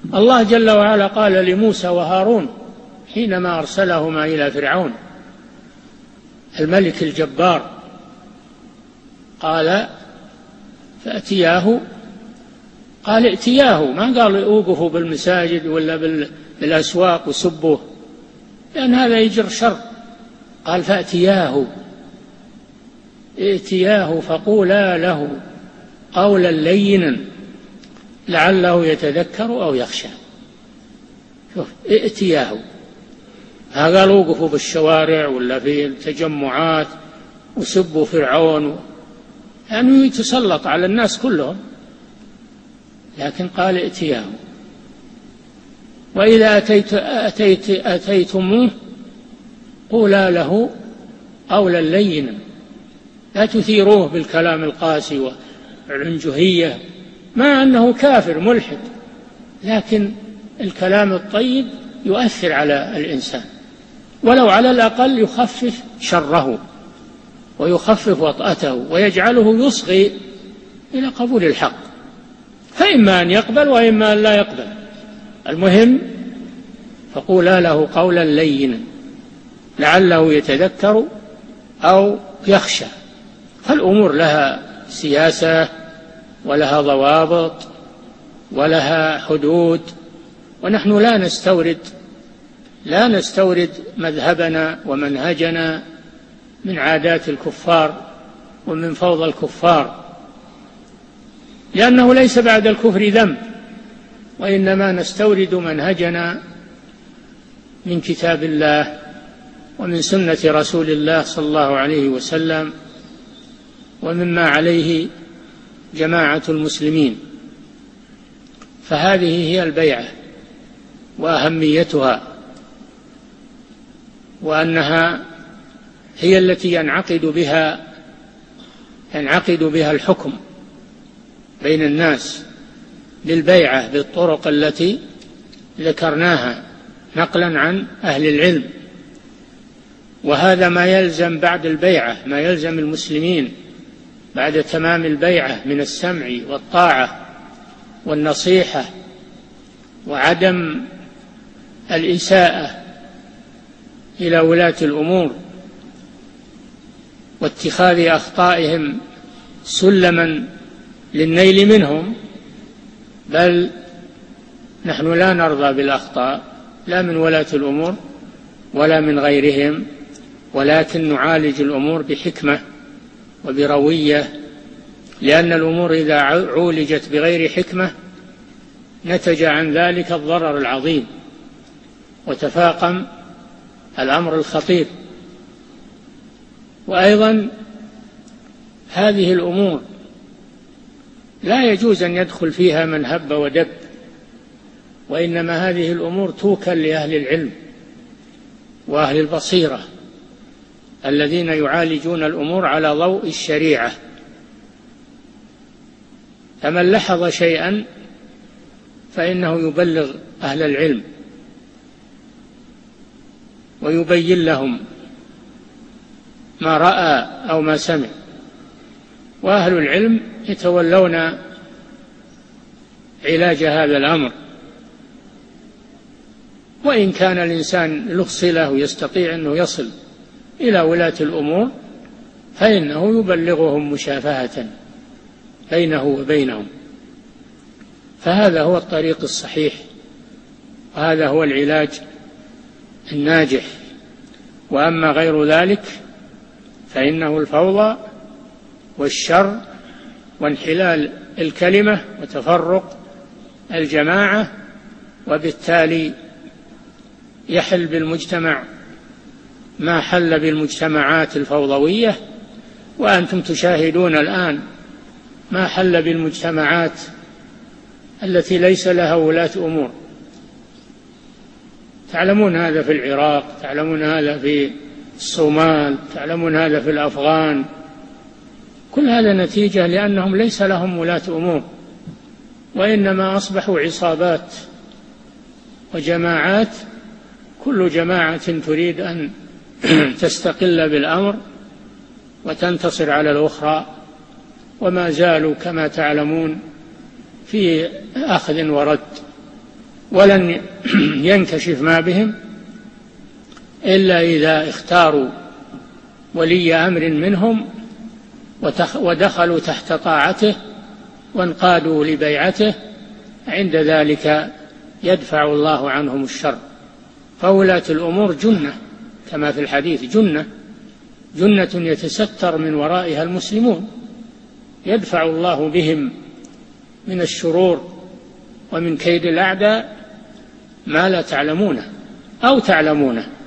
الله جل وعلا قال لموسى وهارون حينما أرسلهما إلى فرعون الملك الجبار، قال فأتياه، قال ائتياه، ما قال اوقفوا بالمساجد ولا بالأسواق وسبوه، لأن هذا يجر شر. قال فأتياه، ائتياه فقولا له قولا لينا لعله يتذكر أو يخشى. شوف، ائتياه، هذا قال اوقفوا بالشوارع ولا في التجمعات وسبوا فرعون، يعني يتسلط على الناس كلهم، لكن قال ائتياه. وإذا أتيتموه قولا له قولا لينا، لا تثيروه بالكلام القاسي والعنجهية، مع أنه كافر ملحد، لكن الكلام الطيب يؤثر على الإنسان، ولو على الأقل يخفف شره ويخفف وطأته ويجعله يصغي إلى قبول الحق، فإما أن يقبل وإما أن لا يقبل، المهم فقولا له قولا لينا لعله يتذكر أو يخشى. فالأمور لها سياسة ولها ضوابط ولها حدود، ونحن لا نستورد مذهبنا ومنهجنا من عادات الكفار ومن فوضى الكفار، لأنه ليس بعد الكفر ذنب، وإنما نستورد منهجنا من كتاب الله ومن سنة رسول الله صلى الله عليه وسلم، ومما عليه جماعة المسلمين. فهذه هي البيعة وأهميتها، وأنها هي التي ينعقد بها الحكم بين الناس للبيعة بالطرق التي ذكرناها نقلا عن أهل العلم. وهذا ما يلزم بعد البيعة، ما يلزم المسلمين بعد تمام البيعة من السمع والطاعة والنصيحة وعدم الإساءة إلى ولاة الأمور واتخاذ أخطائهم سلما للنيل منهم، بل نحن لا نرضى بالأخطاء لا من ولاة الأمور ولا من غيرهم، ولكن نعالج الأمور بحكمة وبروية، لأن الأمور إذا عولجت بغير حكمة نتج عن ذلك الضرر العظيم وتفاقم الأمر الخطير. وأيضا هذه الأمور لا يجوز أن يدخل فيها من هب ودب، وإنما هذه الأمور توكل لأهل العلم وأهل البصيرة الذين يعالجون الأمور على ضوء الشريعة. فمن لاحظ شيئا فإنه يبلغ أهل العلم ويبين لهم ما رأى أو ما سمع، وأهل العلم يتولون علاج هذا الأمر. وإن كان الإنسان له صلة ويستطيع أنه يصل إلى ولاة الأمور فإنه يبلغهم مشافهة بينه وبينهم، فهذا هو الطريق الصحيح، وهذا هو العلاج الناجح. وأما غير ذلك فإنه الفوضى والشر وانحلال الكلمة وتفرق الجماعة، وبالتالي يحل بالمجتمع ما حل بالمجتمعات الفوضوية، وأنتم تشاهدون الآن ما حل بالمجتمعات التي ليس لها ولاة أمور. تعلمون هذا في العراق، تعلمون هذا في الصومال، تعلمون هذا في الأفغان، كل هذا نتيجة لأنهم ليس لهم ولاة أمور، وإنما أصبحوا عصابات وجماعات، كل جماعة تريد أن تستقل بالأمر وتنتصر على الأخرى، وما زالوا كما تعلمون في أخذ ورد. ولن ينكشف ما بهم إلا إذا اختاروا ولي أمر منهم ودخلوا تحت طاعته وانقادوا لبيعته، عند ذلك يدفع الله عنهم الشر. فولاة الأمور جنة كما في الحديث، جنة يتستر من ورائها المسلمون، يدفع الله بهم من الشرور ومن كيد الأعداء ما لا تعلمونه أو تعلمونه.